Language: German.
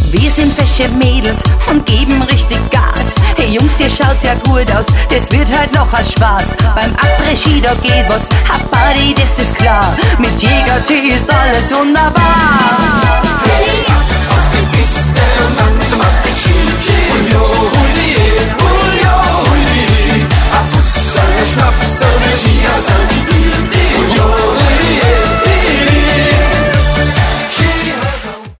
Wir sind fesche Mädels und geben richtig Gas. Hey Jungs, ihr schaut ja gut aus, das wird halt noch ein Spaß. Beim Après-Ski, da geht was, a Party, das ist klar. Mit Jägertee ist alles wunderbar.